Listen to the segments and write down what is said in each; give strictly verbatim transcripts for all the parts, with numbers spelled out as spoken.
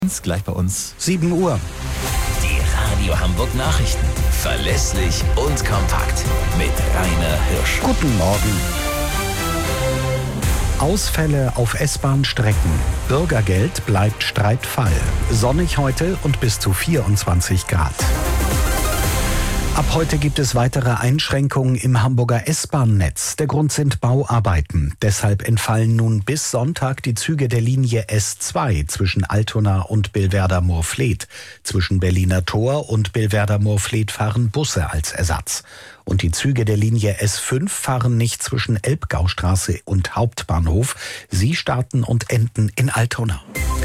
Gleich bei uns. sieben Uhr. Die Radio Hamburg Nachrichten. Verlässlich und kompakt. Mit Rainer Hirsch. Guten Morgen. Ausfälle auf S-Bahn-Strecken. Bürgergeld bleibt Streitfall. Sonnig heute und bis zu vierundzwanzig Grad. Ab heute gibt es weitere Einschränkungen im Hamburger S-Bahn-Netz. Der Grund sind Bauarbeiten. Deshalb entfallen nun bis Sonntag die Züge der Linie S zwei zwischen Altona und Billwerder-Moorfleet. Zwischen Berliner Tor und Billwerder-Moorfleet fahren Busse als Ersatz. Und die Züge der Linie S fünf fahren nicht zwischen Elbgaustraße und Hauptbahnhof. Sie starten und enden in Altona.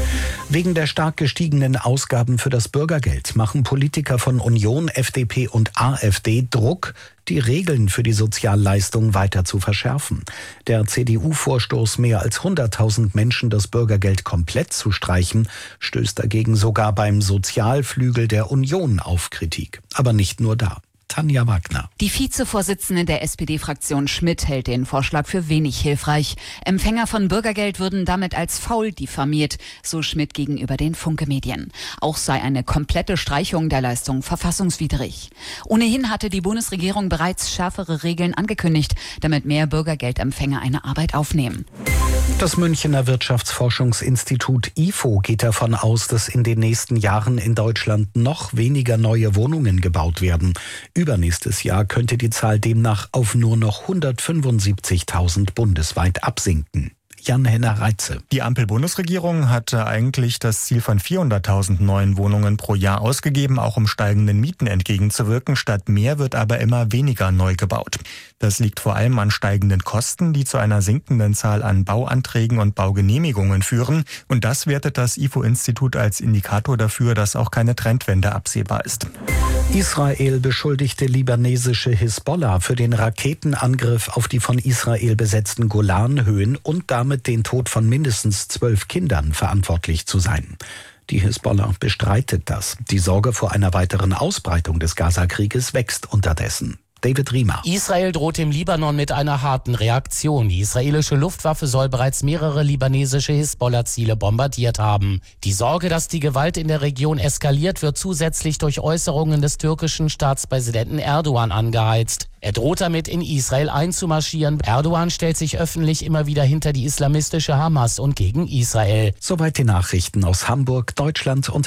Wegen der stark gestiegenen Ausgaben für das Bürgergeld machen Politiker von Union, F D P und AfD Druck, die Regeln für die Sozialleistung weiter zu verschärfen. Der C D U-Vorstoß, mehr als hunderttausend Menschen das Bürgergeld komplett zu streichen, stößt dagegen sogar beim Sozialflügel der Union auf Kritik. Aber nicht nur da. Tanja Wagner. Die Vizevorsitzende der S P D-Fraktion Schmidt hält den Vorschlag für wenig hilfreich. Empfänger von Bürgergeld würden damit als faul diffamiert, so Schmidt gegenüber den Funke-Medien. Auch sei eine komplette Streichung der Leistung verfassungswidrig. Ohnehin hatte die Bundesregierung bereits schärfere Regeln angekündigt, damit mehr Bürgergeldempfänger eine Arbeit aufnehmen. Das Münchener Wirtschaftsforschungsinstitut I F O geht davon aus, dass in den nächsten Jahren in Deutschland noch weniger neue Wohnungen gebaut werden. Übernächstes Jahr könnte die Zahl demnach auf nur noch hundertfünfundsiebzigtausend bundesweit absinken. Jan-Henner Reitze. Die Ampel-Bundesregierung hatte eigentlich das Ziel von vierhunderttausend neuen Wohnungen pro Jahr ausgegeben, auch um steigenden Mieten entgegenzuwirken. Statt mehr wird aber immer weniger neu gebaut. Das liegt vor allem an steigenden Kosten, die zu einer sinkenden Zahl an Bauanträgen und Baugenehmigungen führen. Und das wertet das I F O-Institut als Indikator dafür, dass auch keine Trendwende absehbar ist. Israel beschuldigte libanesische Hisbollah für den Raketenangriff auf die von Israel besetzten Golanhöhen und damit den Tod von mindestens zwölf Kindern verantwortlich zu sein. Die Hisbollah bestreitet das. Die Sorge vor einer weiteren Ausbreitung des Gazakrieges wächst unterdessen. David Riemer. Israel droht dem Libanon mit einer harten Reaktion. Die israelische Luftwaffe soll bereits mehrere libanesische Hisbollah-Ziele bombardiert haben. Die Sorge, dass die Gewalt in der Region eskaliert, wird zusätzlich durch Äußerungen des türkischen Staatspräsidenten Erdogan angeheizt. Er droht damit, in Israel einzumarschieren. Erdogan stellt sich öffentlich immer wieder hinter die islamistische Hamas und gegen Israel. Soweit die Nachrichten aus Hamburg, Deutschland und